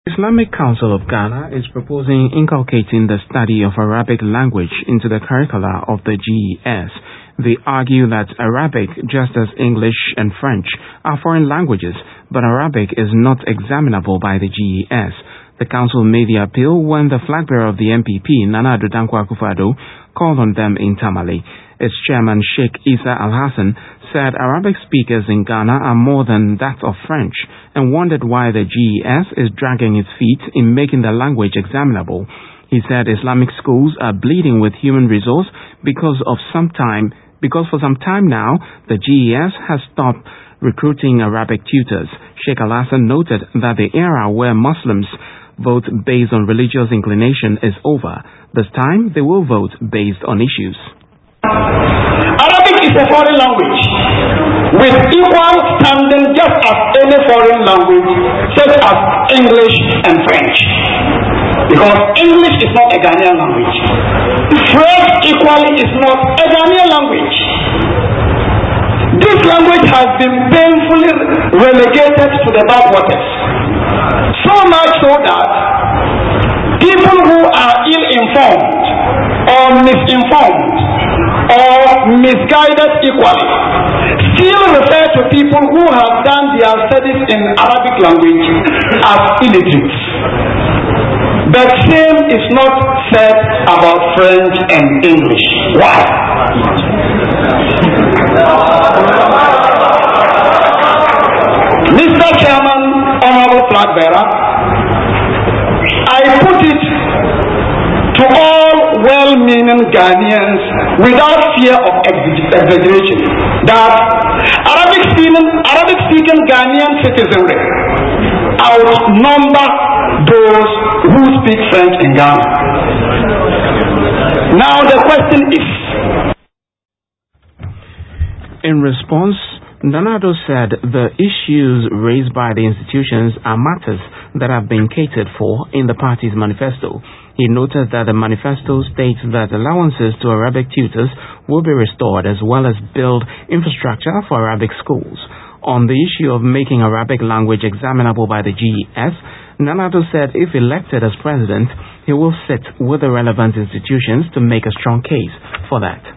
Islamic Council of Ghana is proposing inculcating the study of Arabic language into the curricula of the GES. They argue that Arabic, just as English and French, are foreign languages, but Arabic is not examinable by the GES. The council made the appeal when the flag bearer of the NPP, Nana Addo Dankwa Akufo-Addo, called on them in Tamale. Its chairman, Sheikh Isa Al-Hassan, said Arabic speakers in Ghana are more than that of French and wondered why the GES is dragging its feet in making the language examinable. He said Islamic schools are bleeding with human resource because for some time now the GES has stopped recruiting Arabic tutors. Sheikh Al-Hassan noted that the era where Muslims vote based on religious inclination is over. This time they will vote based on issues. Arabic is a foreign language with equal standing just as any foreign language such as English and French. Because English is not a Ghanaian language. French equally is not a Ghanaian language. This language has been painfully relegated to the backwaters. So much so that people who are ill-informed or misinformed or misguided equally still refer to people who have done their studies in Arabic language as illiterates. The same is not said about French and English. Why? Mr. Chairman, Honorable Flag Bearer, I put it to all well-meaning Ghanaians without fear of exaggeration that Arabic-speaking Ghanaian citizenry outnumber those who speak French in Ghana. Now the question is, in response, Nana Addo said the issues raised by the institutions are matters that have been catered for in the party's manifesto. He noted that the manifesto states that allowances to Arabic tutors will be restored as well as build infrastructure for Arabic schools. On the issue of making Arabic language examinable by the GES, Nana Addo said if elected as president, he will sit with the relevant institutions to make a strong case for that.